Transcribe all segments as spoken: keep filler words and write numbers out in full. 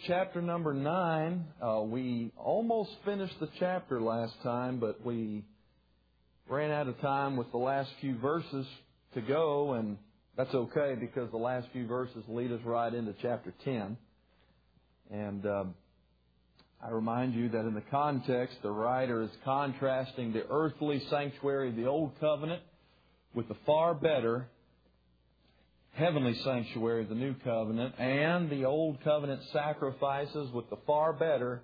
chapter number nine. Uh, we almost finished the chapter last time, but we ran out of time with the last few verses to go, and that's okay because the last few verses lead us right into chapter ten. And um, I remind you that in the context, the writer is contrasting the earthly sanctuary of the Old Covenant with the far better heavenly sanctuary of the New Covenant, and the Old Covenant sacrifices with the far better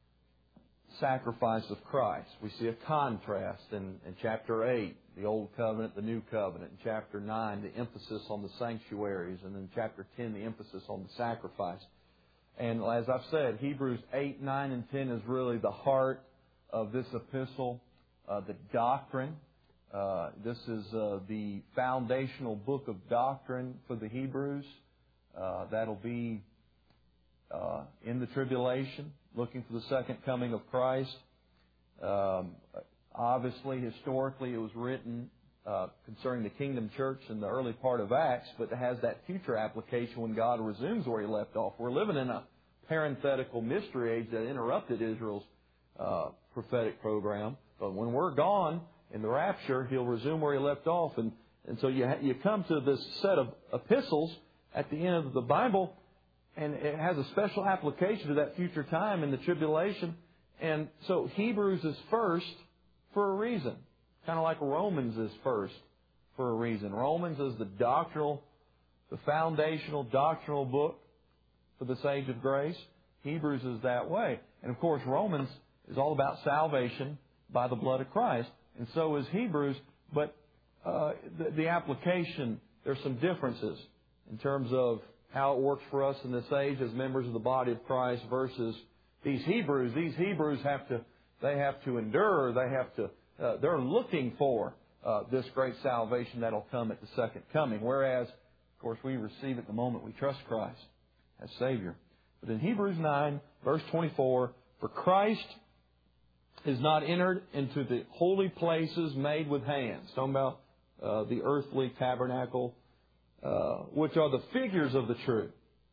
sacrifice of Christ. We see a contrast in, in chapter eight, the Old Covenant, the New Covenant. In chapter nine, the emphasis on the sanctuaries. And in chapter ten, the emphasis on the sacrifice. And as I've said, Hebrews eight, nine, and ten is really the heart of this epistle, uh, the doctrine. Uh, this is uh, the foundational book of doctrine for the Hebrews. Uh, that'll be uh, in the tribulation, looking for the second coming of Christ. Um, obviously, historically, it was written uh, concerning the kingdom church in the early part of Acts, but it has that future application when God resumes where He left off. We're living in a parenthetical mystery age that interrupted Israel's uh, prophetic program. But when we're gone, in the rapture, He'll resume where He left off. And, and so you, ha- you come to this set of epistles at the end of the Bible, and it has a special application to that future time in the tribulation. And so Hebrews is first for a reason. Kind of like Romans is first for a reason. Romans is the doctrinal, the foundational doctrinal book for this age of grace. Hebrews is that way. And of course, Romans is all about salvation by the blood of Christ. And so is Hebrews, but uh, the, the application, there's some differences in terms of how it works for us in this age as members of the body of Christ versus these Hebrews. These Hebrews have to, they have to endure, they have to, uh, they're looking for uh, this great salvation that'll come at the second coming. Whereas, of course, we receive it the moment we trust Christ as Savior. But in Hebrews nine, verse twenty-four, for Christ is not entered into the holy places made with hands. Talking about uh, the earthly tabernacle, uh, which are the figures of the true.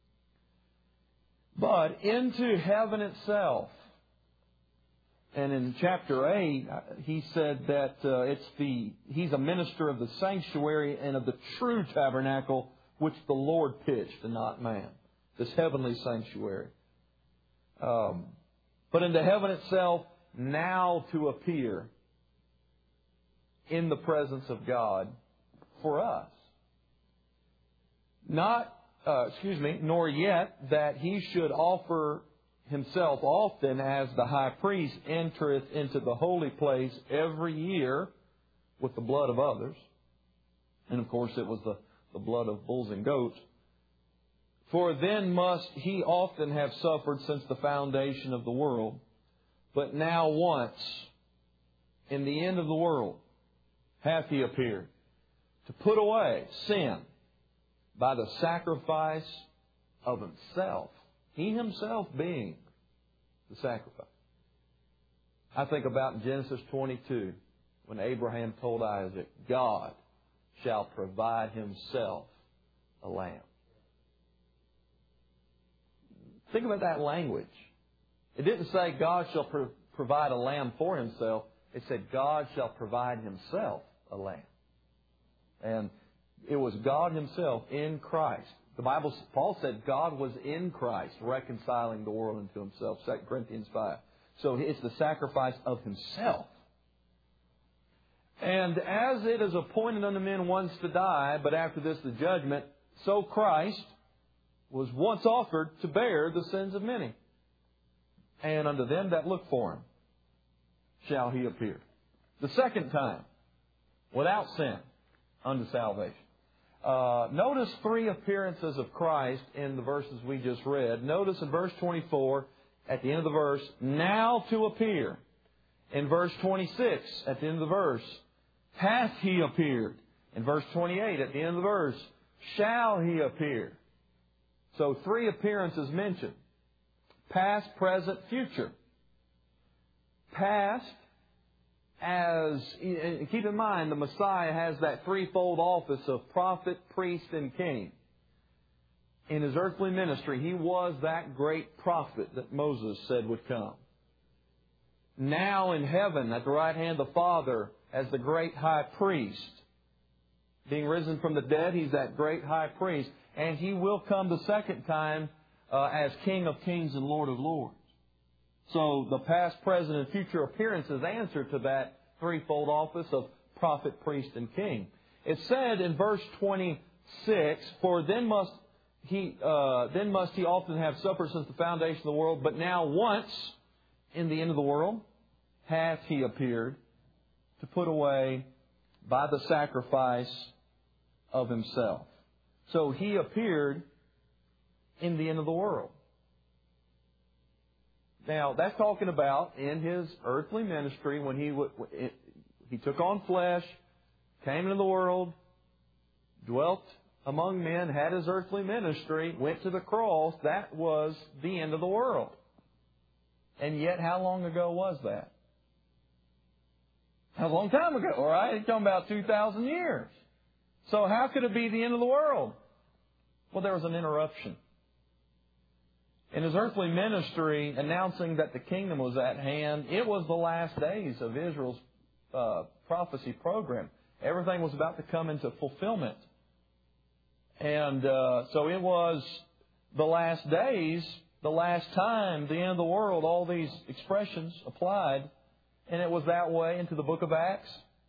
But into heaven itself. And in chapter eight, he said that uh, it's the he's a minister of the sanctuary and of the true tabernacle which the Lord pitched and not man. This heavenly sanctuary. Um, but into heaven itself, now to appear in the presence of God for us. Not, uh, excuse me, nor yet that He should offer Himself often as the high priest entereth into the holy place every year with the blood of others. And of course it was the, the blood of bulls and goats. For then must He often have suffered since the foundation of the world. But now once, in the end of the world, hath He appeared to put away sin by the sacrifice of Himself. He Himself being the sacrifice. I think about in Genesis twenty-two, when Abraham told Isaac, God shall provide Himself a lamb. Think about that language. It didn't say God shall pro- provide a lamb for Himself. It said God shall provide Himself a lamb. And it was God Himself in Christ. The Bible, Paul said God was in Christ reconciling the world unto Himself. Second Corinthians five. So it's the sacrifice of Himself. And as it is appointed unto men once to die, but after this the judgment, so Christ was once offered to bear the sins of many. And unto them that look for Him shall He appear. The second time, without sin, unto salvation. Uh, notice three appearances of Christ in the verses we just read. Notice in verse twenty-four, at the end of the verse, now to appear. In verse twenty-six, at the end of the verse, hath He appeared. In verse twenty-eight, at the end of the verse, shall He appear. So three appearances mentioned. Past, present, future. Past, as, keep in mind, the Messiah has that threefold office of prophet, priest, and king. in His earthly ministry, He was that great prophet that Moses said would come. Now in heaven, at the right hand of the Father, as the great high priest, being risen from the dead, He's that great high priest. And He will come the second time uh, as King of kings and Lord of lords. So the past, present, and future appearances answer to that threefold office of prophet, priest, and king. It said in verse twenty-six, "For then must he uh, then must he often have suffered since the foundation of the world, but now once in the end of the world hath He appeared to put away by the sacrifice of Himself." So He appeared in the end of the world. Now, that's talking about in His earthly ministry when He He took on flesh, came into the world, dwelt among men, had His earthly ministry, went to the cross. That was the end of the world. And yet, how long ago was that? A long time ago, all right? It's talking about two thousand years. So how could it be the end of the world? Well, there was an interruption. In His earthly ministry, announcing that the kingdom was at hand, it was the last days of Israel's uh, prophecy program. Everything was about to come into fulfillment. And uh, so it was the last days, the last time, the end of the world, all these expressions applied. And it was that way into the book of Acts.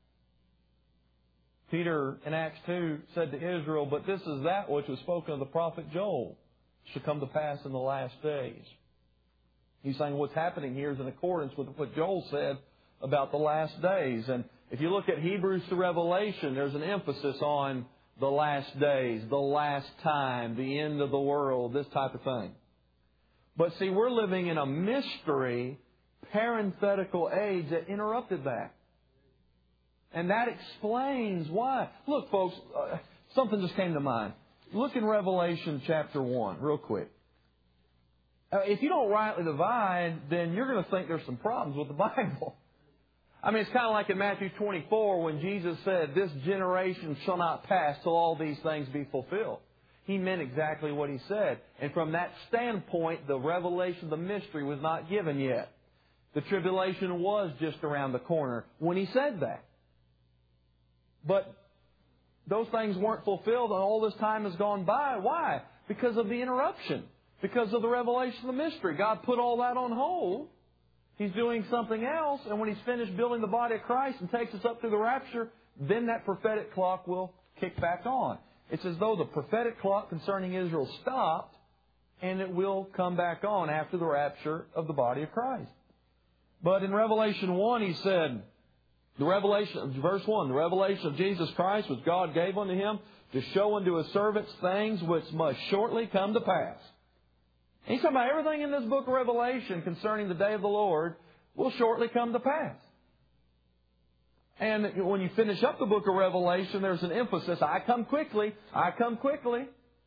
Peter in Acts two said to Israel, "But this is that which was spoken of the prophet Joel, shall come to pass in the last days." He's saying what's happening here is in accordance with what Joel said about the last days. And if you look at Hebrews to Revelation, there's an emphasis on the last days, the last time, the end of the world, this type of thing. But see, we're living in a mystery, parenthetical age that interrupted that. And that explains why. Look, folks, uh, something just came to mind. Look in Revelation chapter one, real quick. Uh, if you don't rightly divide, then you're going to think there's some problems with the Bible. I mean, it's kind of like in Matthew twenty-four when Jesus said, "This generation shall not pass till all these things be fulfilled." He meant exactly what He said. And from that standpoint, the revelation of the mystery was not given yet. The tribulation was just around the corner when He said that. But those things weren't fulfilled and all this time has gone by. Why? Because of the interruption. Because of the revelation of the mystery. God put all that on hold. He's doing something else. And when He's finished building the body of Christ and takes us up to the rapture, then that prophetic clock will kick back on. It's as though the prophetic clock concerning Israel stopped and it will come back on after the rapture of the body of Christ. But in Revelation one, He said, the revelation, verse one, the revelation of Jesus Christ, which God gave unto Him to show unto His servants things which must shortly come to pass. And He's talking about everything in this book of Revelation concerning the day of the Lord will shortly come to pass. And when you finish up the book of Revelation, there's an emphasis, I come quickly, I come quickly.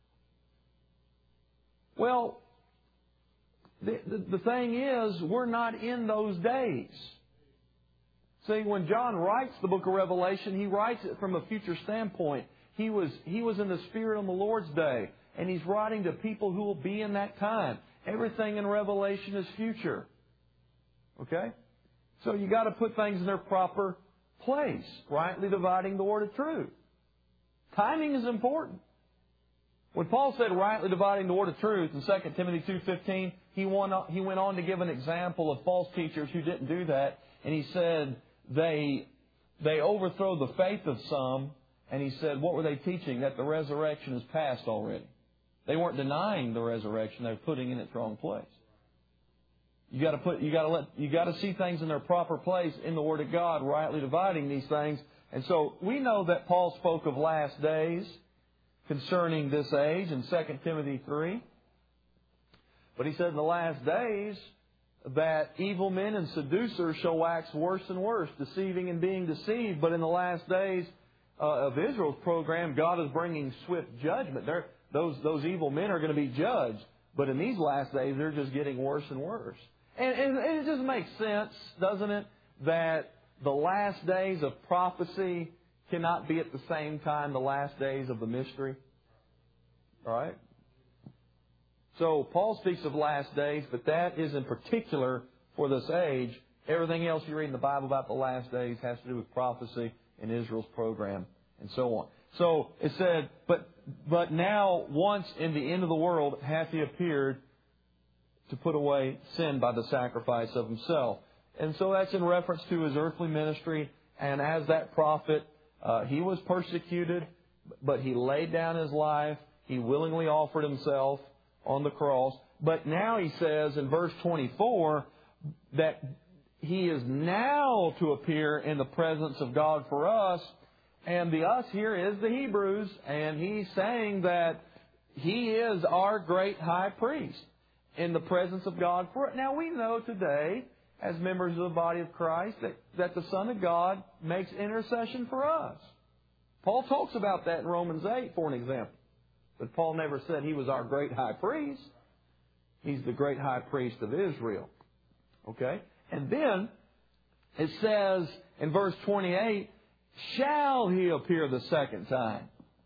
Well, the, the, the thing is, we're not in those days. See, when John writes the book of Revelation, he writes it from a future standpoint. He was, he was in the Spirit on the Lord's day, and he's writing to people who will be in that time. Everything in Revelation is future. Okay? So you got to put things in their proper place, rightly dividing the word of truth. Timing is important. When Paul said rightly dividing the word of truth in Second Timothy two fifteen, he went on, he went on to give an example of false teachers who didn't do that. And he said they, they overthrow the faith of some. And he said, what were they teaching? That the resurrection is past already. They weren't denying the resurrection. They were putting it in its wrong place. You got to put, you got to let, you got to see things in their proper place in the Word of God, rightly dividing these things. And so we know that Paul spoke of last days concerning this age in Second Timothy three. But he said in the last days that evil men and seducers shall wax worse and worse, deceiving and being deceived. But in the last days uh, of Israel's program, God is bringing swift judgment. They're, those, those evil men are going to be judged. But in these last days, they're just getting worse and worse. And, and, and it just makes sense, doesn't it, that the last days of prophecy cannot be at the same time the last days of the mystery. All right? So Paul speaks of last days, but that is in particular for this age. Everything else you read in the Bible about the last days has to do with prophecy and Israel's program and so on. So it said, but but now once in the end of the world hath He appeared to put away sin by the sacrifice of Himself. And so that's in reference to His earthly ministry. And as that prophet, uh, He was persecuted, but He laid down His life. He willingly offered Himself on the cross. But now He says in verse twenty-four that He is now to appear in the presence of God for us. And the us here is the Hebrews. And He's saying that He is our great high priest in the presence of God for it. Now we know today, as members of the body of Christ, that, that the Son of God makes intercession for us. Paul talks about that in Romans eight, for an example. But Paul never said He was our great high priest. He's the great high priest of Israel. Okay? And then it says in verse twenty-eight, shall He appear the second time?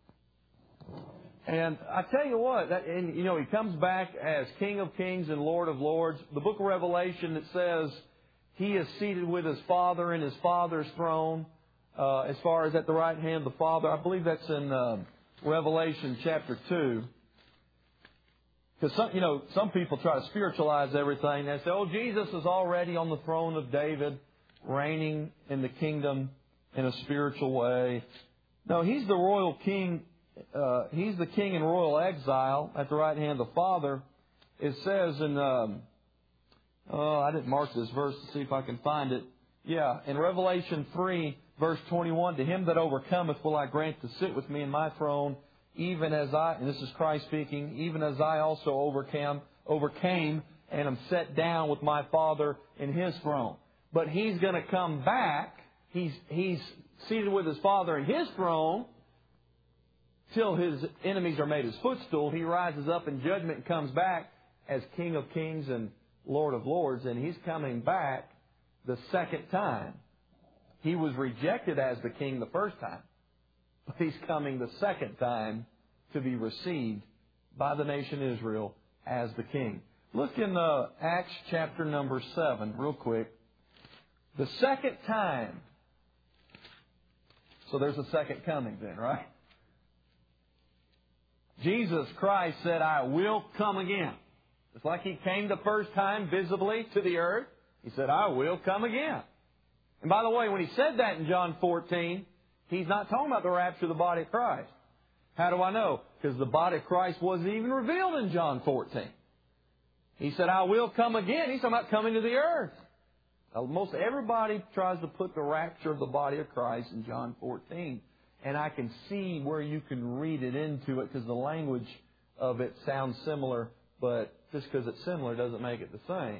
And I tell you what, that, and you know, He comes back as King of Kings and Lord of Lords. The book of Revelation, it says He is seated with His Father in His Father's throne, uh, as far as at the right hand of the Father. I believe that's in uh, Revelation chapter two. Because some, you know, some people try to spiritualize everything. They say, "Oh, Jesus is already on the throne of David, reigning in the kingdom in a spiritual way." No, He's the royal king. Uh, he's the king in royal exile at the right hand of the Father. It says in, um, oh, I didn't mark this verse to see if I can find it. Yeah, in Revelation three, verse twenty-one, to him that overcometh will I grant to sit with me in my throne, even as I, and this is Christ speaking, even as I also overcame, overcame and am set down with my Father in His throne. But He's going to come back. He's, he's seated with His Father in His throne till His enemies are made His footstool. He rises up in judgment and comes back as King of Kings and Lord of Lords. And He's coming back the second time. He was rejected as the King the first time. But He's coming the second time to be received by the nation Israel as the King. Look in uh, Acts chapter number seven, real quick. The second time. So there's a second coming then, right? Jesus Christ said, I will come again. Just like He came the first time visibly to the earth, He said, I will come again. And by the way, when He said that in John fourteen, He's not talking about the rapture of the body of Christ. How do I know? Because the body of Christ wasn't even revealed in John fourteen. He said, I will come again. He's talking about coming to the earth. Now, most everybody tries to put the rapture of the body of Christ in John fourteen. And I can see where you can read it into it because the language of it sounds similar, but just because it's similar doesn't make it the same.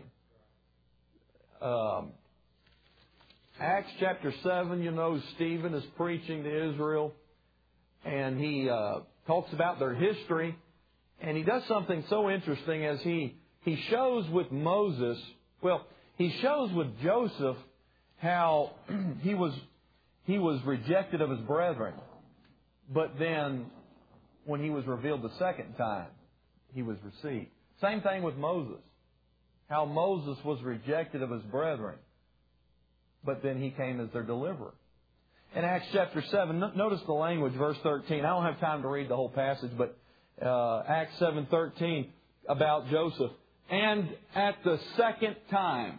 Um, Acts chapter seven, you know, Stephen is preaching to Israel, and he uh, talks about their history, and he does something so interesting as he, he shows with Moses, well, he shows with Joseph how he was he was rejected of his brethren, but then when he was revealed the second time, he was received. Same thing with Moses, how Moses was rejected of his brethren, but then he came as their deliverer. In Acts chapter seven, notice the language, verse thirteen. I don't have time to read the whole passage, but uh, Acts seven thirteen about Joseph. And at the second time,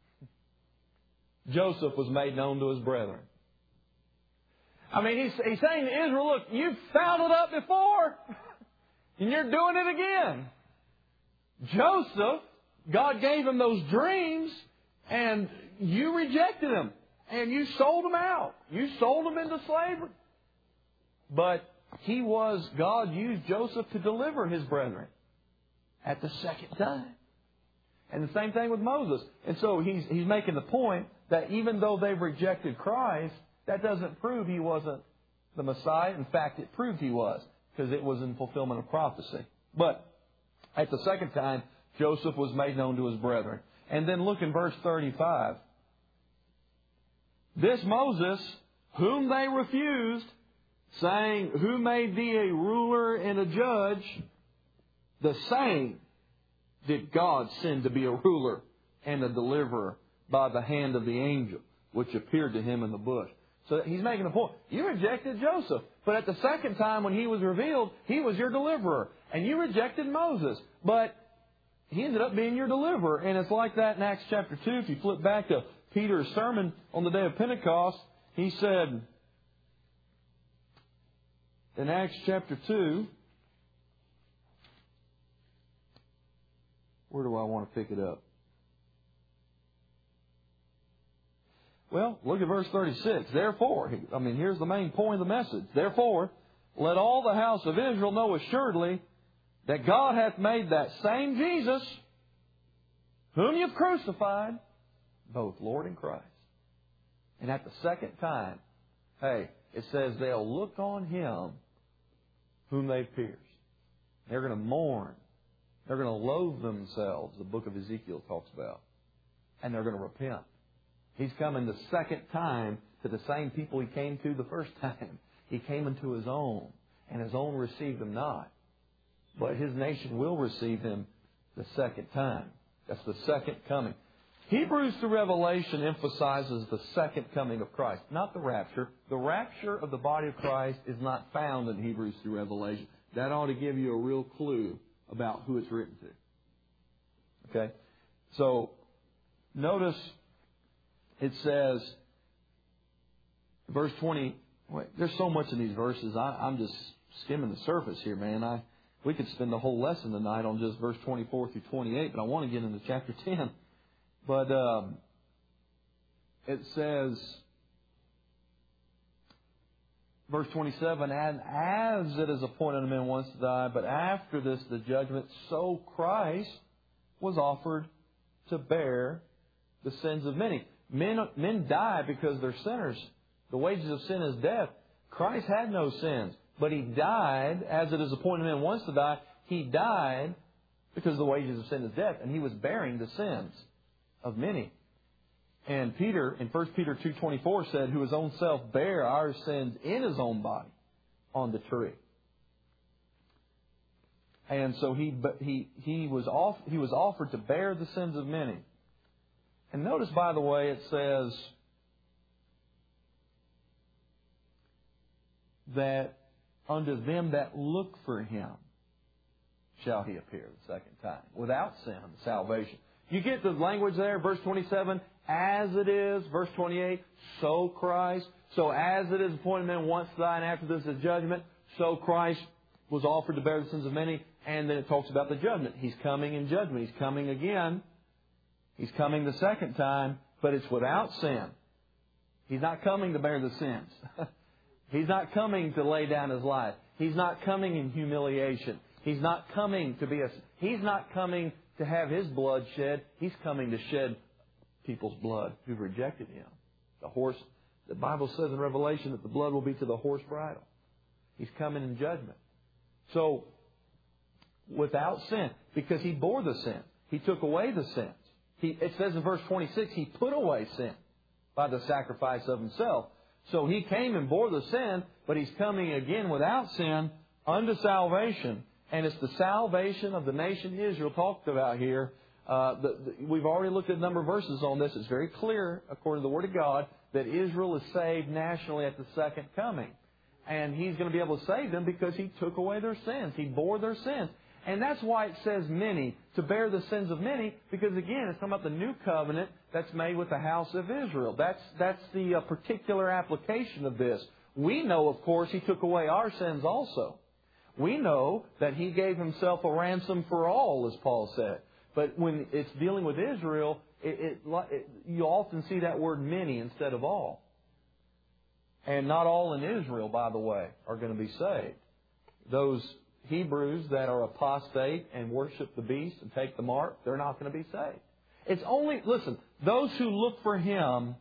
Joseph was made known to his brethren. I mean, he's, he's saying to Israel, look, you've fouled it up before, and you're doing it again. Joseph, God gave him those dreams, and you rejected him, and you sold him out. You sold him into slavery. But he was, God used Joseph to deliver his brethren at the second time. And the same thing with Moses. And so he's, he's making the point that even though they've rejected Christ, that doesn't prove He wasn't the Messiah. In fact, it proved He was, because it was in fulfillment of prophecy. But at the second time, Joseph was made known to his brethren. And then look in verse thirty-five. This Moses, whom they refused, saying, who made thee a ruler and a judge? The same did God send to be a ruler and a deliverer by the hand of the angel which appeared to him in the bush. So he's making a point. You rejected Joseph, but at the second time when he was revealed, he was your deliverer. And you rejected Moses, but he ended up being your deliverer. And it's like that in Acts chapter two. If you flip back to Peter's sermon on the day of Pentecost, he said in Acts chapter two, where do I want to pick it up? Well, look at verse thirty-six. Therefore, I mean, here's the main point of the message. Therefore, let all the house of Israel know assuredly that God hath made that same Jesus, whom you've crucified, both Lord and Christ. And at the second time, hey, it says they'll look on Him whom they've pierced. They're going to mourn. They're going to loathe themselves, the book of Ezekiel talks about. And they're going to repent. He's coming the second time to the same people He came to the first time. He came into His own, and His own received Him not. But His nation will receive Him the second time. That's the second coming. Hebrews through Revelation emphasizes the second coming of Christ, not the rapture. The rapture of the body of Christ is not found in Hebrews through Revelation. That ought to give you a real clue about who it's written to. Okay? So, notice it says, verse twenty, wait, there's so much in these verses. I, I'm just skimming the surface here, man. I We could spend the whole lesson tonight on just verse twenty-four through twenty-eight, but I want to get into chapter ten. But um, it says, verse twenty-seven, and as it is appointed unto men once to die, but after this the judgment, so Christ was offered to bear the sins of many. Men, men die because they're sinners. The wages of sin is death. Christ had no sins, but He died, as it is appointed men once to die. He died because the wages of sin is death, and He was bearing the sins of many. And Peter, in First Peter two twenty-four, said, who His own self bare our sins in His own body on the tree. And so he he he was off, he was offered to bear the sins of many. And notice, by the way, it says that unto them that look for Him shall He appear the second time, without sin, salvation. You get the language there, verse twenty-seven, as it is, verse twenty-eight, so Christ. So as it is appointed men once to die, and after this is judgment, so Christ was offered to bear the sins of many. And then it talks about the judgment. He's coming in judgment. He's coming again. He's coming the second time, but it's without sin. He's not coming to bear the sins. He's not coming to lay down His life. He's not coming in humiliation. He's not coming to be a... He's not coming to have His blood shed. He's coming to shed people's blood who've rejected Him. The horse... The Bible says in Revelation that the blood will be to the horse bridle. He's coming in judgment. So, without sin, because He bore the sin. He took away the sins. He, it says in verse twenty-six, He put away sin by the sacrifice of Himself. So He came and bore the sin, but He's coming again without sin unto salvation. And it's the salvation of the nation Israel talked about here. Uh, the, the, we've already looked at a number of verses on this. It's very clear, according to the Word of God, that Israel is saved nationally at the second coming. And He's going to be able to save them because He took away their sins. He bore their sins. And that's why it says many, to bear the sins of many, because again, it's talking about the new covenant that's made with the house of Israel. That's, that's the uh, particular application of this. We know, of course, He took away our sins also. We know that He gave Himself a ransom for all, as Paul said. But when it's dealing with Israel, it, it, it, you often see that word many instead of all. And not all in Israel, by the way, are going to be saved. Those Hebrews that are apostate and worship the beast and take the mark, they're not going to be saved. It's only, listen, those who look for Him,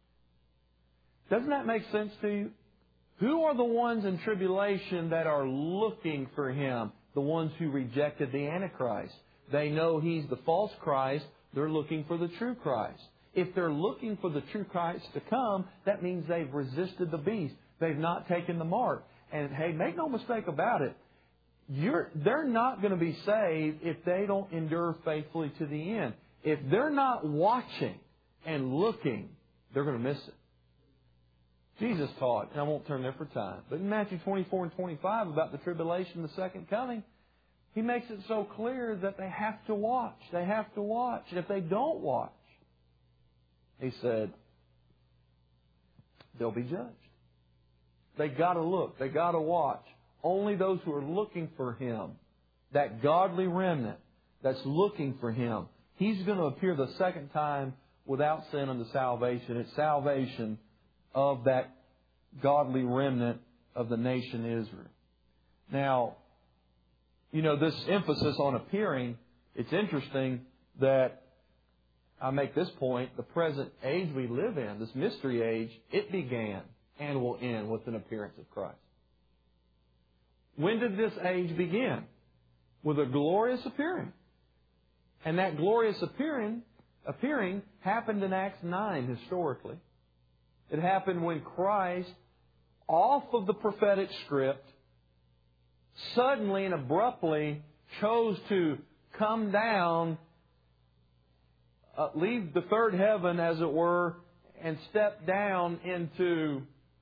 doesn't that make sense to you? Who are the ones in tribulation that are looking for Him? The ones who rejected the Antichrist. They know he's the false Christ. They're looking for the true Christ. If they're looking for the true Christ to come, that means they've resisted the beast. They've not taken the mark. And hey, make no mistake about it. you're, they're not going to be saved if they don't endure faithfully to the end. If they're not watching and looking, they're going to miss it. Jesus taught, and I won't turn there for time, but in Matthew twenty-four and twenty-five about the tribulation and the second coming, He makes it so clear that they have to watch. They have to watch. And if they don't watch, He said, they'll be judged. They got to look. They got to watch. Only those who are looking for Him, that godly remnant that's looking for Him, He's going to appear the second time without sin unto salvation. It's salvation of that godly remnant of the nation Israel. Now, you know, this emphasis on appearing, it's interesting that I make this point, the present age we live in, this mystery age, it began and will end with an appearance of Christ. When did this age begin? With a glorious appearing. And that glorious appearing, appearing happened in Acts nine historically. It happened when Christ, off of the prophetic script, suddenly and abruptly chose to come down, uh, leave the third heaven, as it were, and step down into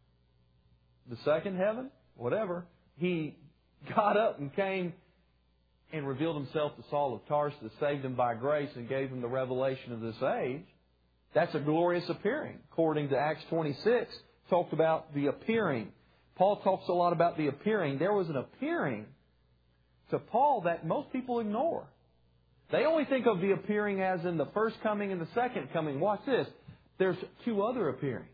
the second heaven, whatever. He got up and came and revealed Himself to Saul of Tarsus, saved him by grace, and gave him the revelation of this age. That's a glorious appearing. According to Acts twenty-six, talked about the appearing. Paul talks a lot about the appearing. There was an appearing to Paul that most people ignore. They only think of the appearing as in the first coming and the second coming. Watch this. There's two other appearings.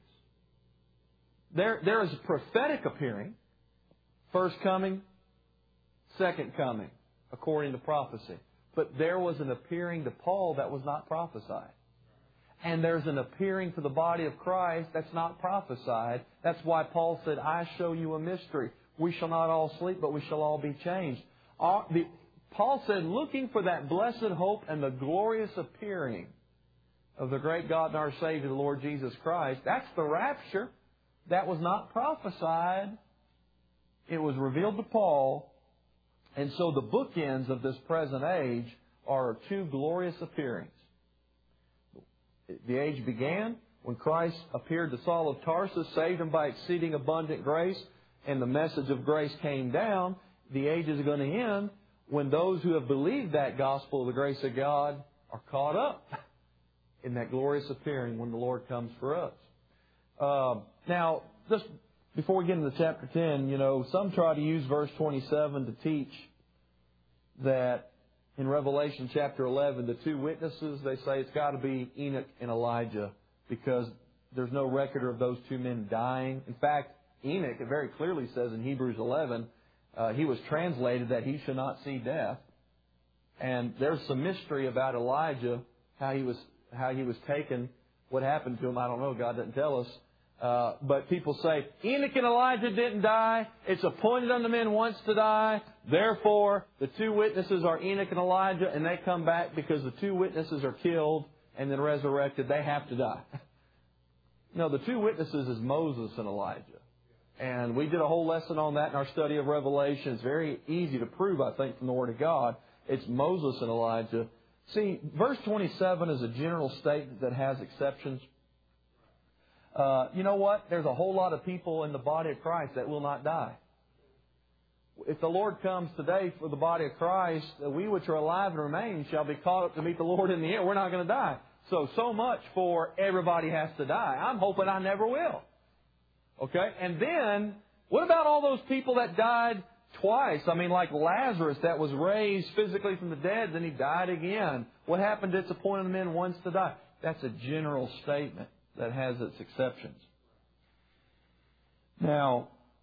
There, there is a prophetic appearing. First coming, second coming, according to prophecy. But there was an appearing to Paul that was not prophesied. And there's an appearing to the body of Christ that's not prophesied. That's why Paul said, I show you a mystery. We shall not all sleep, but we shall all be changed. Paul said, looking for that blessed hope and the glorious appearing of the great God and our Savior, the Lord Jesus Christ. That's the rapture. That was not prophesied. It was revealed to Paul. And so the bookends of this present age are two glorious appearings. The age began when Christ appeared to Saul of Tarsus, saved him by exceeding abundant grace, and the message of grace came down. The age is going to end when those who have believed that gospel of the grace of God are caught up in that glorious appearing when the Lord comes for us. Uh, now, just before we get into chapter ten, you know, some try to use verse twenty-seven to teach that in Revelation chapter eleven, the two witnesses, they say it's got to be Enoch and Elijah because there's no record of those two men dying. In fact, Enoch, it very clearly says in Hebrews eleven, uh, he was translated that he should not see death. And there's some mystery about Elijah, how he was how he was taken, what happened to him. I don't know. God doesn't tell us. Uh, but people say, Enoch and Elijah didn't die. It's appointed unto men once to die. Therefore, the two witnesses are Enoch and Elijah, and they come back because the two witnesses are killed and then resurrected. They have to die. No, the two witnesses is Moses and Elijah. And we did a whole lesson on that in our study of Revelation. It's very easy to prove, I think, from the Word of God. It's Moses and Elijah. See, verse twenty-seven is a general statement that has exceptions. Uh, you know what? There's a whole lot of people in the body of Christ that will not die. If the Lord comes today for the body of Christ, we which are alive and remain shall be caught up to meet the Lord in the air. We're not going to die. So, so much for everybody has to die. I'm hoping I never will. Okay? And then, what about all those people that died twice? I mean, like Lazarus that was raised physically from the dead, then he died again. What happened to its appointed men once to die? That's a general statement that has its exceptions. Now,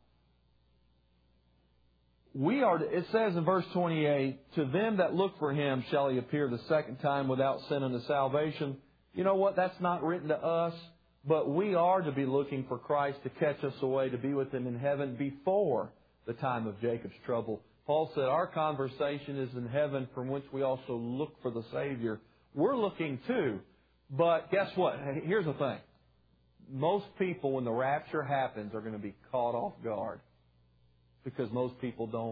we are, it says in verse twenty-eight, to them that look for Him shall He appear the second time without sin unto salvation. You know what? That's not written to us, but we are to be looking for Christ to catch us away to be with Him in heaven before the time of Jacob's trouble. Paul said our conversation is in heaven from which we also look for the Savior. We're looking too. But guess what? Here's the thing. Most people, when the rapture happens, are going to be caught off guard because most people don't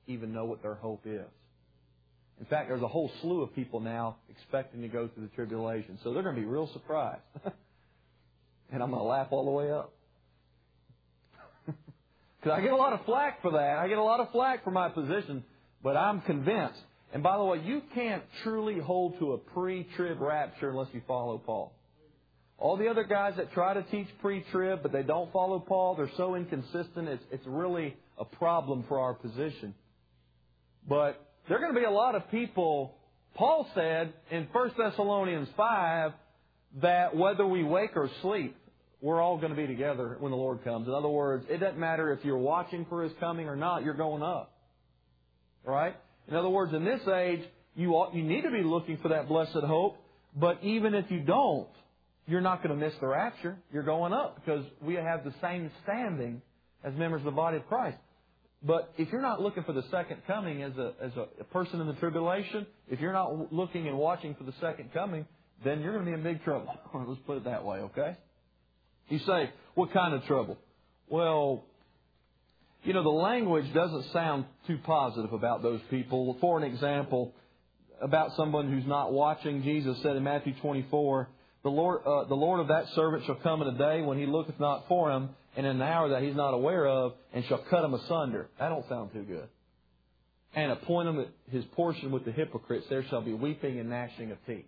even know what their hope is. In fact, there's a whole slew of people now expecting to go through the tribulation. So they're going to be real surprised. And I'm going to laugh all the way up. Because I get a lot of flack for that. I get a lot of flack for my position. But I'm convinced. And by the way, you can't truly hold to a pre-trib rapture unless you follow Paul. All the other guys that try to teach pre-trib, but they don't follow Paul, they're so inconsistent, it's, it's really a problem for our position. But there are going to be a lot of people, Paul said in First Thessalonians five, that whether we wake or sleep, we're all going to be together when the Lord comes. In other words, it doesn't matter if you're watching for His coming or not, you're going up. Right? In other words, in this age, you ought, you need to be looking for that blessed hope, but even if you don't, you're not going to miss the rapture. You're going up because we have the same standing as members of the body of Christ. But if you're not looking for the second coming as a as a, a person in the tribulation, if you're not looking and watching for the second coming, then you're going to be in big trouble. Let's put it that way, okay? You say, what kind of trouble? Well, you know, the language doesn't sound too positive about those people. For an example, about someone who's not watching, Jesus said in Matthew twenty-four, the Lord, uh, the Lord of that servant shall come in a day when he looketh not for him, and in an hour that he's not aware of, and shall cut him asunder. That don't sound too good. And appoint him his portion with the hypocrites. There shall be weeping and gnashing of teeth.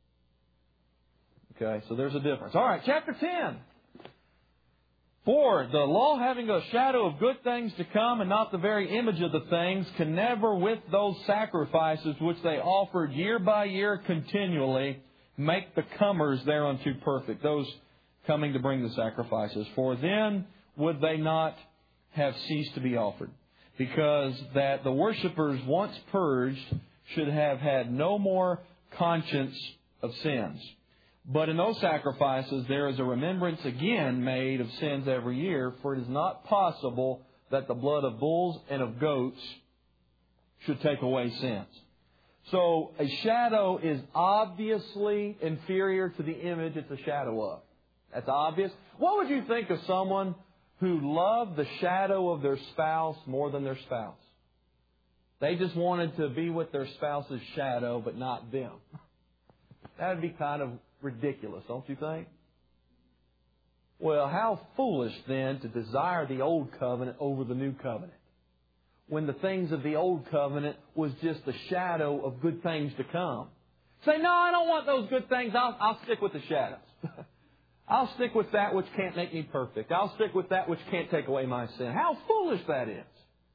Okay, so there's a difference. All right, chapter ten. For the law having a shadow of good things to come and not the very image of the things can never with those sacrifices which they offered year by year continually make the comers thereunto perfect, those coming to bring the sacrifices. For then would they not have ceased to be offered, because that the worshippers once purged should have had no more conscience of sins. But in those sacrifices there is a remembrance again made of sins every year, for it is not possible that the blood of bulls and of goats should take away sins. So a shadow is obviously inferior to the image it's a shadow of. That's obvious. What would you think of someone who loved the shadow of their spouse more than their spouse? They just wanted to be with their spouse's shadow, but not them. That would be kind of ridiculous, don't you think? Well, how foolish then to desire the old covenant over the new covenant, when the things of the old covenant was just a shadow of good things to come. Say, no, I don't want those good things. I'll, I'll stick with the shadows. I'll stick with that which can't make me perfect. I'll stick with that which can't take away my sin. How foolish that is.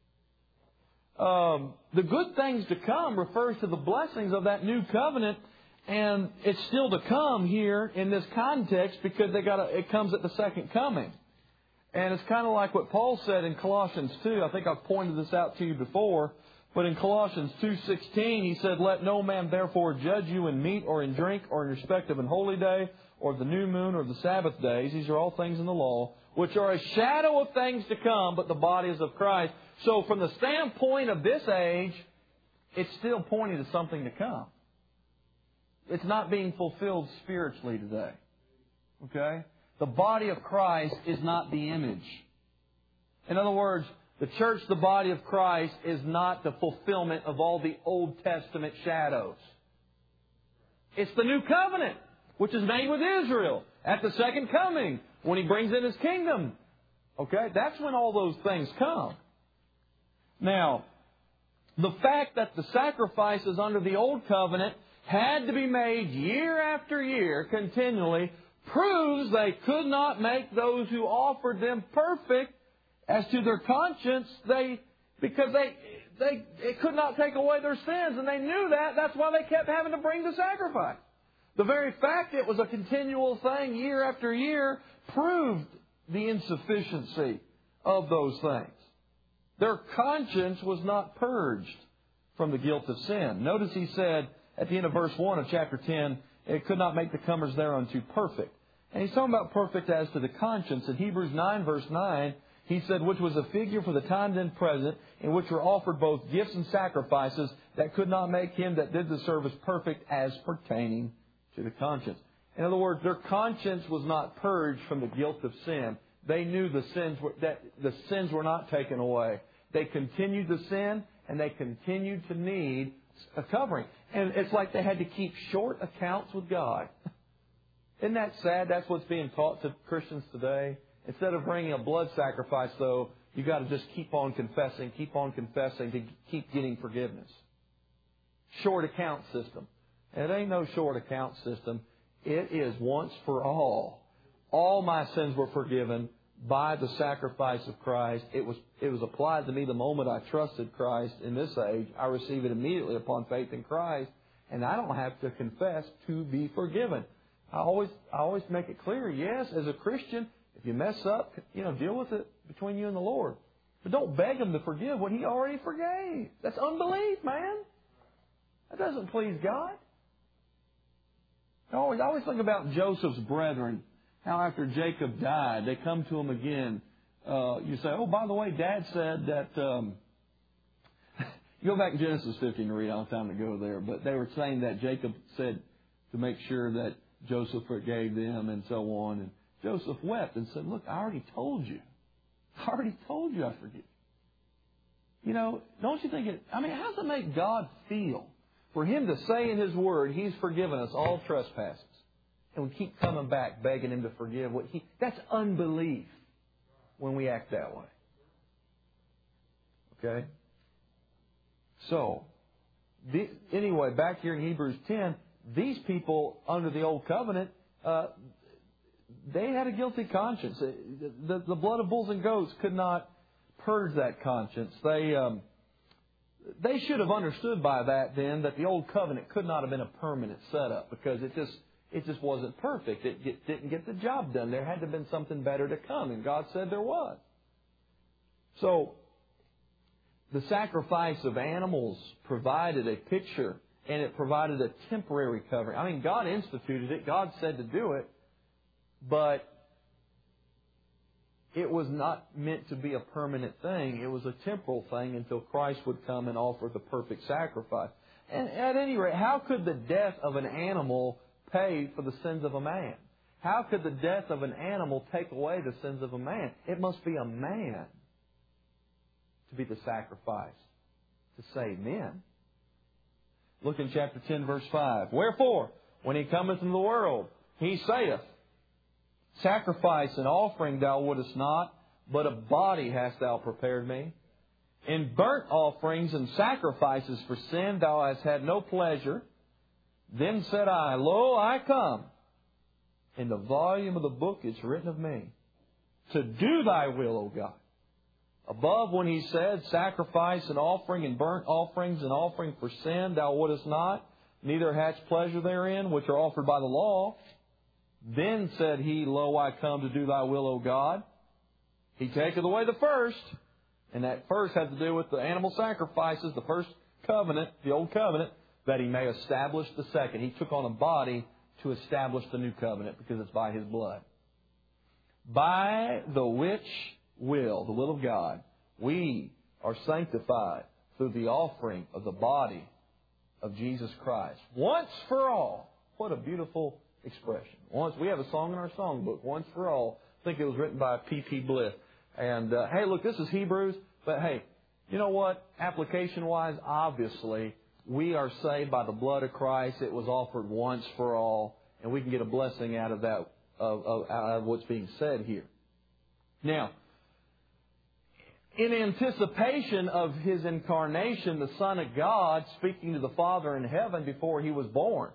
Um, the good things to come refers to the blessings of that new covenant, and it's still to come here in this context because they got a, it comes at the second coming. And it's kind of like what Paul said in Colossians two. I think I've pointed this out to you before. But in Colossians two sixteen, he said, let no man therefore judge you in meat or in drink or in respect of an holy day or of the new moon or the Sabbath days. These are all things in the law, which are a shadow of things to come, but the body is of Christ. So from the standpoint of this age, it's still pointing to something to come. It's not being fulfilled spiritually today. Okay? The body of Christ is not the image. In other words, the church, the body of Christ, is not the fulfillment of all the Old Testament shadows. It's the new covenant, which is made with Israel at the second coming, when He brings in His kingdom. Okay? That's when all those things come. Now, the fact that the sacrifices under the Old Covenant had to be made year after year continually proves they could not make those who offered them perfect as to their conscience. They because they they it could not take away their sins, and they knew that. That's why they kept having to bring the sacrifice. The very fact it was a continual thing year after year proved the insufficiency of those things. Their conscience was not purged from the guilt of sin. Notice he said at the end of verse one of chapter ten, it could not make the comers thereunto perfect. And he's talking about perfect as to the conscience. In Hebrews nine verse nine, he said, which was a figure for the time then present, in which were offered both gifts and sacrifices that could not make him that did the service perfect as pertaining to the conscience. In other words, their conscience was not purged from the guilt of sin. They knew the sins were, that the sins were not taken away. They continued to sin, and they continued to need a covering. And it's like they had to keep short accounts with God. Isn't that sad? That's what's being taught to Christians today. Instead of bringing a blood sacrifice, though, you've got to just keep on confessing, keep on confessing to keep getting forgiveness. Short account system. It ain't no short account system. It is once for all. All my sins were forgiven by the sacrifice of Christ. It was it was applied to me the moment I trusted Christ in this age. I receive it immediately upon faith in Christ, and I don't have to confess to be forgiven. I always I always make it clear, yes, as a Christian, if you mess up, you know, deal with it between you and the Lord. But don't beg Him to forgive what He already forgave. That's unbelief, man. That doesn't please God. I always, I always think about Joseph's brethren. How after Jacob died, they come to him again. Uh, you say, oh, by the way, Dad said that... Um, you go back to Genesis fifteen to read. I don't have time to go there. But they were saying that Jacob said to make sure that Joseph forgave them and so on. And Joseph wept and said, look, I already told you. I already told you I forgive. You know, don't you think it... I mean, how does it make God feel for Him to say in His Word, He's forgiven us all trespasses? And we keep coming back begging Him to forgive what He... That's unbelief when we act that way. Okay? So, the, anyway, back here in Hebrews ten, these people under the Old Covenant, uh, they had a guilty conscience. The, the blood of bulls and goats could not purge that conscience. They... Um, They should have understood by that then that the Old Covenant could not have been a permanent setup because it just it just wasn't perfect. It get, didn't get the job done. There had to have been something better to come, and God said there was. So the sacrifice of animals provided a picture, and it provided a temporary covering. I mean, God instituted it. God said to do it, but it was not meant to be a permanent thing. It was a temporal thing until Christ would come and offer the perfect sacrifice. And at any rate, how could the death of an animal pay for the sins of a man? How could the death of an animal take away the sins of a man? It must be a man to be the sacrifice to save men. Look in chapter ten, verse five. Wherefore, when He cometh into the world, He saith, sacrifice and offering thou wouldest not, but a body hast thou prepared me. In burnt offerings and sacrifices for sin thou hast had no pleasure. Then said I, Lo, I come. In the volume of the book is written of me, to do thy will, O God. Above, when He said, sacrifice and offering and burnt offerings and offering for sin thou wouldest not, neither hadst pleasure therein, which are offered by the law. Then said He, Lo, I come to do thy will, O God. He taketh away the first. And that first had to do with the animal sacrifices, the first covenant, the old covenant, that He may establish the second. He took on a body to establish the new covenant because it's by His blood. By the which will, the will of God, we are sanctified through the offering of the body of Jesus Christ. Once for all. What a beautiful expression. Once, we have a song in our songbook, Once for All. I think it was written by P T Bliss. And, uh, hey, look, this is Hebrews, but hey, you know what? Application-wise, obviously, we are saved by the blood of Christ. It was offered once for all, and we can get a blessing out of that, of, of, out of what's being said here. Now, in anticipation of His incarnation, the Son of God, speaking to the Father in heaven before He was born,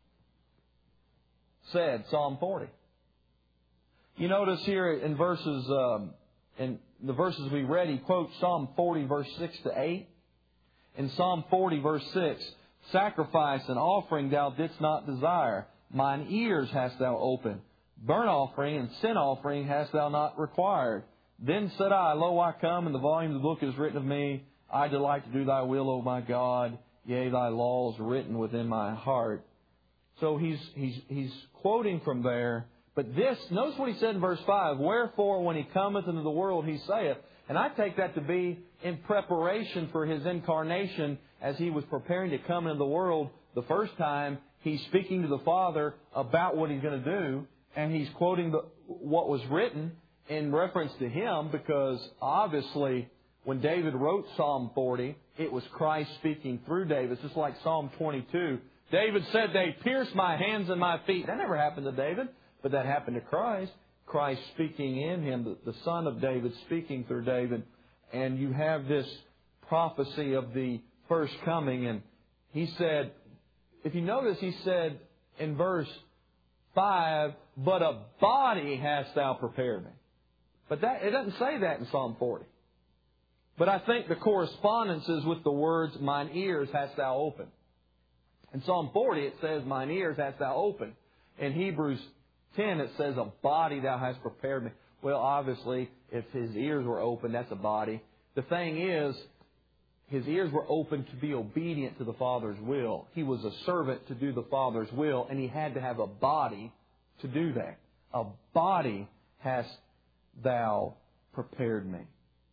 said, Psalm forty. You notice here in verses, um, in the verses we read, he quotes Psalm forty, verse six to eight. In Psalm forty, verse six, sacrifice and offering thou didst not desire. Mine ears hast thou opened. Burnt offering and sin offering hast thou not required. Then said I, Lo, I come, and the volume of the book is written of me. I delight to do thy will, O my God. Yea, thy law is written within my heart. So he's, he's, he's quoting from there. But this, notice what he said in verse five. Wherefore, when He cometh into the world, He saith. And I take that to be in preparation for His incarnation as He was preparing to come into the world the first time. He's speaking to the Father about what He's going to do. And He's quoting the, what was written in reference to Him, because obviously when David wrote Psalm forty, it was Christ speaking through David. It's just like Psalm twenty-two. David said, they pierced my hands and my feet. That never happened to David, but that happened to Christ. Christ speaking in him, the, the Son of David speaking through David. And you have this prophecy of the first coming. And he said, if you notice, he said in verse five, but a body hast thou prepared me. But that it doesn't say that in Psalm forty. But I think the correspondence is with the words, mine ears hast thou opened. In Psalm forty it says, mine ears hast thou opened. In Hebrews ten it says, a body thou hast prepared me. Well, obviously, if his ears were open, that's a body. The thing is, his ears were open to be obedient to the Father's will. He was a servant to do the Father's will, and he had to have a body to do that. A body hast thou prepared me.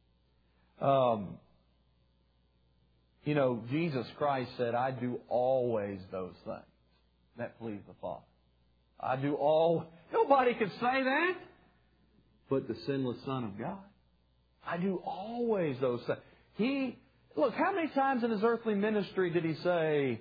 Um, you know, Jesus Christ said, I do always those things that please the Father. I do all... Nobody could say that but the sinless Son of God. I do always those things. He... Look, how many times in his earthly ministry did he say,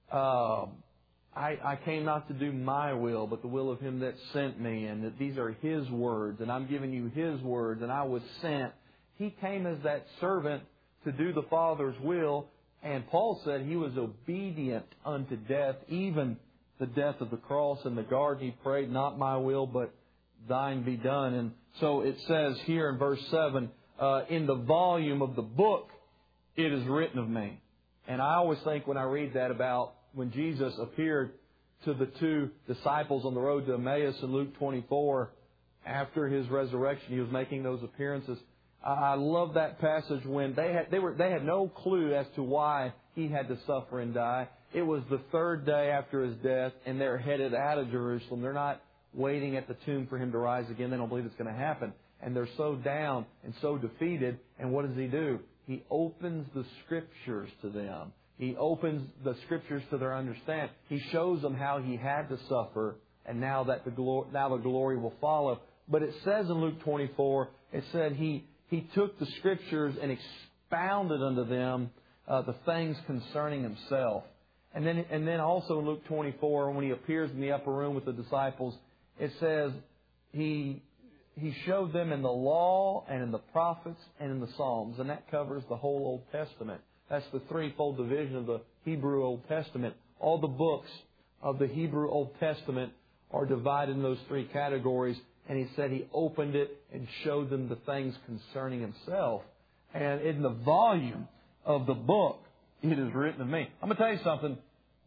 um, I, I came not to do my will, but the will of him that sent me, and that these are his words, and I'm giving you his words, and I was sent. He came as that servant to do the Father's will, and Paul said he was obedient unto death, even the death of the cross in the garden. He prayed, not my will, but thine be done. And so it says here in verse seven, uh, in the volume of the book, it is written of me. And I always think when I read that about when Jesus appeared to the two disciples on the road to Emmaus in Luke twenty-four, after his resurrection, he was making those appearances. I love that passage when they had they were they had no clue as to why he had to suffer and die. It was the third day after his death, and they're headed out of Jerusalem. They're not waiting at the tomb for him to rise again. They don't believe it's going to happen. And they're so down and so defeated. And what does he do? He opens the Scriptures to them. He opens the Scriptures to their understanding. He shows them how he had to suffer, and now that the glory, now the glory will follow. But it says in Luke twenty-four, it said he he took the Scriptures and expounded unto them uh, the things concerning himself. And then and then also in Luke twenty-four, when he appears in the upper room with the disciples, it says he. He showed them in the law and in the prophets and in the Psalms. And that covers the whole Old Testament. That's the threefold division of the Hebrew Old Testament. All the books of the Hebrew Old Testament are divided in those three categories. And he said he opened it and showed them the things concerning himself. And in the volume of the book, it is written of me. I'm going to tell you something.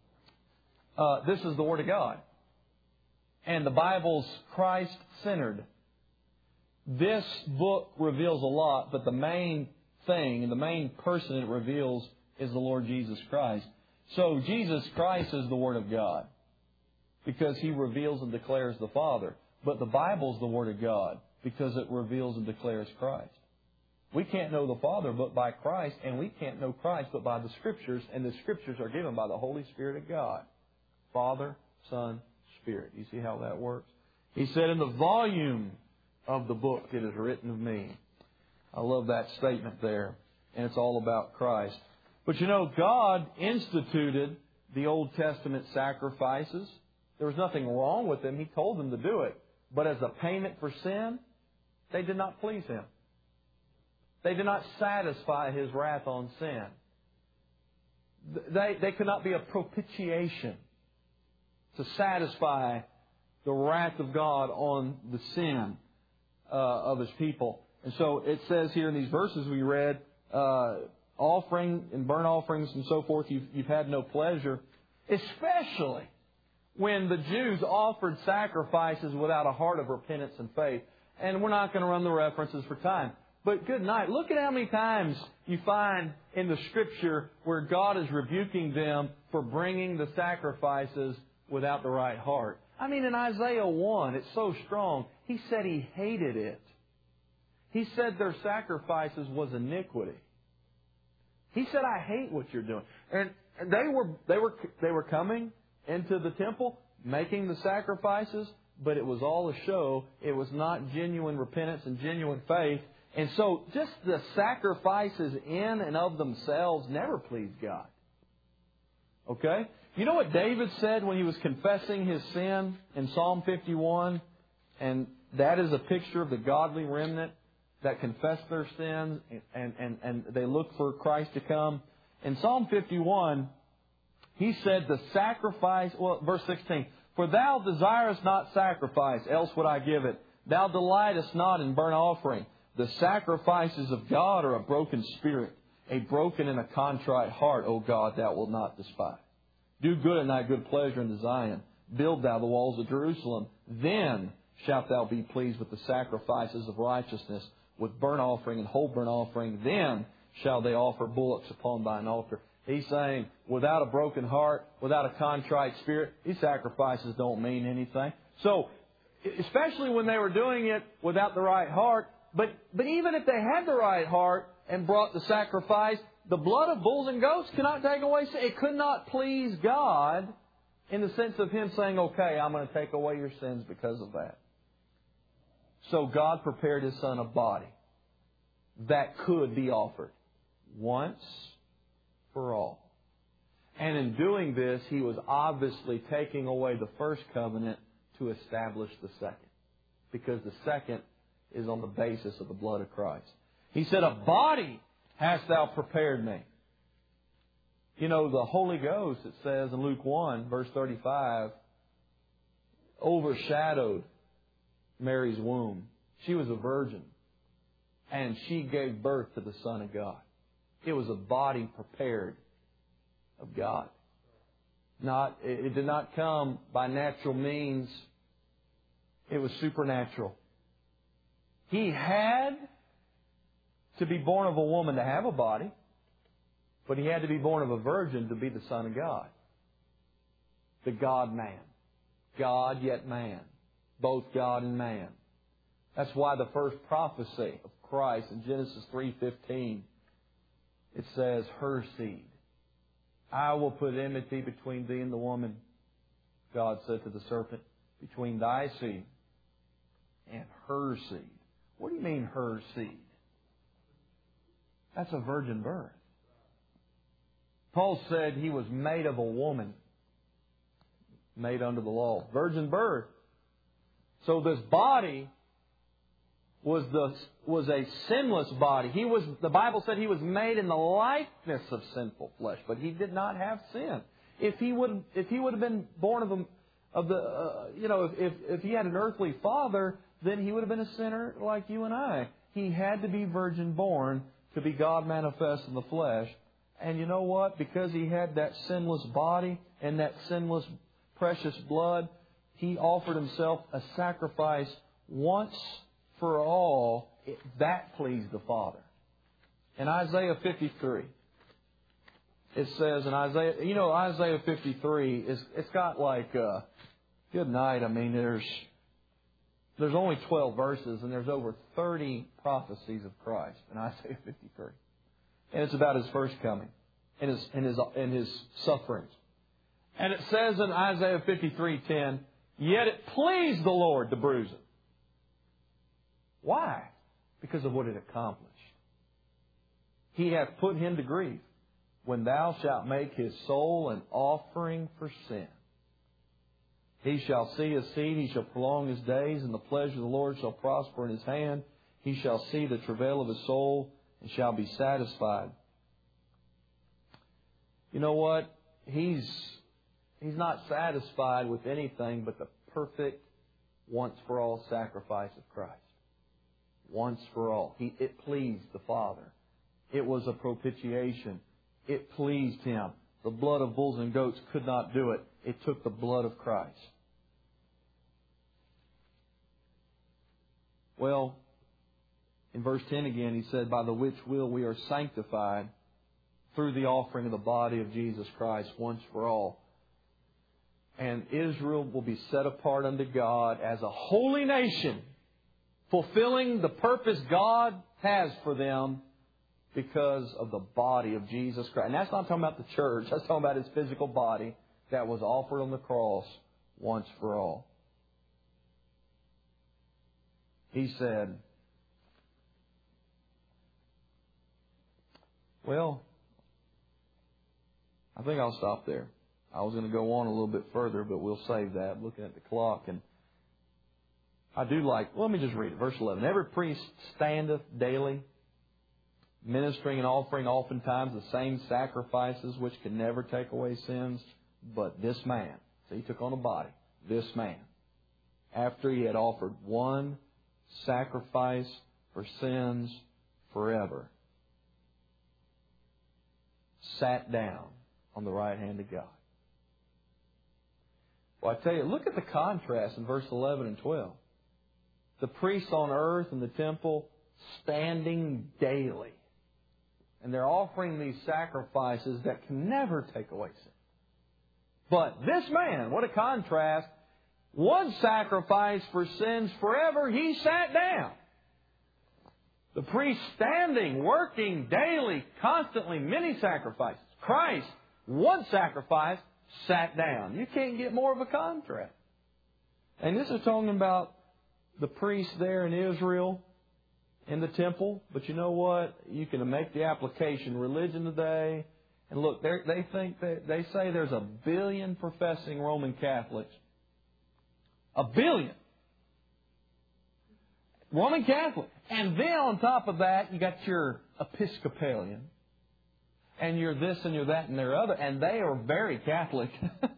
Uh, this is the Word of God. And the Bible's Christ-centered. This book reveals a lot, but the main thing and the main person it reveals is the Lord Jesus Christ. So Jesus Christ is the Word of God because He reveals and declares the Father. But the Bible is the Word of God because it reveals and declares Christ. We can't know the Father but by Christ, and we can't know Christ but by the Scriptures, and the Scriptures are given by the Holy Spirit of God. Father, Son, Spirit. You see how that works? He said in the volume of the book, it is written of me. I love that statement there. And it's all about Christ. But you know, God instituted the Old Testament sacrifices. There was nothing wrong with them. He told them to do it. But as a payment for sin, they did not please Him. They did not satisfy His wrath on sin. They, they could not be a propitiation to satisfy the wrath of God on the sin Uh, of His people. And so it says here in these verses we read, uh, offering and burnt offerings and so forth, you've, you've had no pleasure, especially when the Jews offered sacrifices without a heart of repentance and faith. And we're not going to run the references for time. But good night. Look at how many times you find in the Scripture where God is rebuking them for bringing the sacrifices without the right heart. I mean, in Isaiah one, it's so strong. He said He hated it. He said their sacrifices was iniquity. He said, I hate what you're doing. And they were they were they were coming into the temple, making the sacrifices, but it was all a show. It was not genuine repentance and genuine faith. And so just the sacrifices in and of themselves never pleased God. Okay? You know what David said when he was confessing his sin in Psalm fifty-one? And that is a picture of the godly remnant that confess their sins and, and, and they look for Christ to come. In Psalm fifty-one, he said, the sacrifice, well, verse sixteen, for thou desirest not sacrifice, else would I give it. Thou delightest not in burnt offering. The sacrifices of God are a broken spirit, a broken and a contrite heart, O God, thou wilt not despise. Do good in thy good pleasure unto Zion. Build thou the walls of Jerusalem. Then shalt thou be pleased with the sacrifices of righteousness, with burnt offering and whole burnt offering. Then shall they offer bullocks upon thine altar. He's saying, without a broken heart, without a contrite spirit, these sacrifices don't mean anything. So, especially when they were doing it without the right heart, but, but even if they had the right heart and brought the sacrifice, the blood of bulls and goats cannot take away sin. It could not please God in the sense of Him saying, okay, I'm going to take away your sins because of that. So God prepared His Son a body that could be offered once for all. And in doing this, He was obviously taking away the first covenant to establish the second. Because the second is on the basis of the blood of Christ. He said, a body hast thou prepared me. You know, the Holy Ghost, it says in Luke one, verse thirty-five, overshadowed Mary's womb. She was a virgin. And she gave birth to the Son of God. It was a body prepared of God. Not, it did not come by natural means. It was supernatural. He had to be born of a woman to have a body, but He had to be born of a virgin to be the Son of God. The God-man. God yet man. Both God and man. That's why the first prophecy of Christ in Genesis three fifteen, it says, her seed. I will put enmity between thee and the woman, God said to the serpent, between thy seed and her seed. What do you mean, her seed? That's a virgin birth. Paul said he was made of a woman, made under the law. Virgin birth. So this body was the was a sinless body. He was the Bible said he was made in the likeness of sinful flesh, but he did not have sin. If he would if he would have been born of a, of the uh, you know if if he had an earthly father, then he would have been a sinner like you and I. He had to be virgin born to be God manifest in the flesh. And you know what? Because he had that sinless body and that sinless precious blood, he offered himself a sacrifice once for all. That pleased the Father. In Isaiah fifty-three, it says in Isaiah, you know, Isaiah fifty-three is it's got like uh, good night. I mean, there's there's only twelve verses and there's over thirty prophecies of Christ in Isaiah fifty-three, and it's about His first coming and His and His and His sufferings. And it says in Isaiah fifty-three ten, yet it pleased the Lord to bruise Him. Why? Because of what it accomplished. He hath put Him to grief. When thou shalt make His soul an offering for sin. He shall see His seed, He shall prolong His days, and the pleasure of the Lord shall prosper in His hand. He shall see the travail of His soul, and shall be satisfied. You know what? He's, he's not satisfied with anything but the perfect, once-for-all sacrifice of Christ. Once for all. He, it pleased the Father. It was a propitiation. It pleased Him. The blood of bulls and goats could not do it. It took the blood of Christ. Well, in verse ten again, he said, by the which will we are sanctified through the offering of the body of Jesus Christ once for all. And Israel will be set apart unto God as a holy nation, fulfilling the purpose God has for them because of the body of Jesus Christ. And that's not talking about the church. That's talking about His physical body that was offered on the cross once for all. He said, Well, I think I'll stop there. I was going to go on a little bit further, but we'll save that. I'm looking at the clock, and I do like, well, let me just read it. Verse eleven. Every priest standeth daily, ministering and offering oftentimes the same sacrifices which can never take away sins. But this man, so he took on a body, this man, after he had offered one sacrifice for sins forever, sat down on the right hand of God. Well, I tell you, look at the contrast in verse eleven and twelve. The priests on earth in the temple standing daily. And they're offering these sacrifices that can never take away sin. But this man, what a contrast. One sacrifice for sins forever, he sat down. The priest standing, working daily, constantly, many sacrifices. Christ, one sacrifice, sat down. You can't get more of a contrast. And this is talking about the priests there in Israel, in the temple. But you know what? You can make the application. Religion today, and look, they think that they say there's a billion professing Roman Catholics. A billion. Roman Catholic. And then on top of that, you got your Episcopalian. And you're this and you're that and they're other. And they are very Catholic.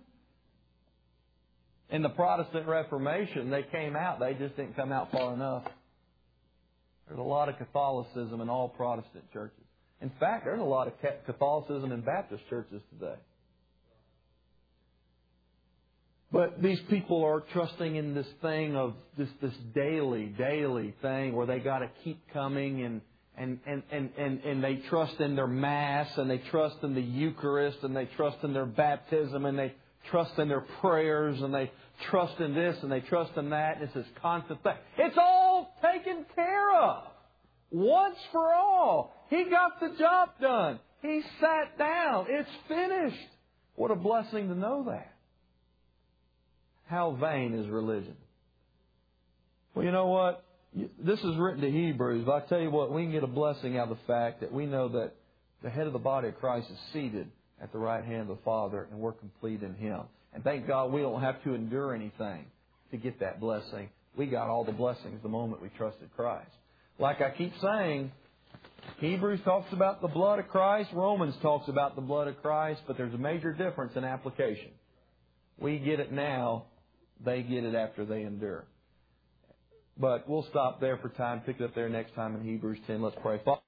In the Protestant Reformation, they came out. They just didn't come out far enough. There's a lot of Catholicism in all Protestant churches. In fact, there's a lot of Catholicism in Baptist churches today. But these people are trusting in this thing of this this daily, daily thing where they got to keep coming and and, and, and, and and they trust in their Mass and they trust in the Eucharist and they trust in their baptism and they trust in their prayers and they trust in this and they trust in that. And it's this constant thing. It's all taken care of once for all. He got the job done. He sat down. It's finished. What a blessing to know that. How vain is religion? Well, you know what? This is written to Hebrews. But I tell you what, we can get a blessing out of the fact that we know that the head of the body of Christ is seated at the right hand of the Father, and we're complete in Him. And thank God we don't have to endure anything to get that blessing. We got all the blessings the moment we trusted Christ. Like I keep saying, Hebrews talks about the blood of Christ. Romans talks about the blood of Christ. But there's a major difference in application. We get it now. They get it after they endure. But we'll stop there for time. Pick it up there next time in Hebrews ten. Let's pray.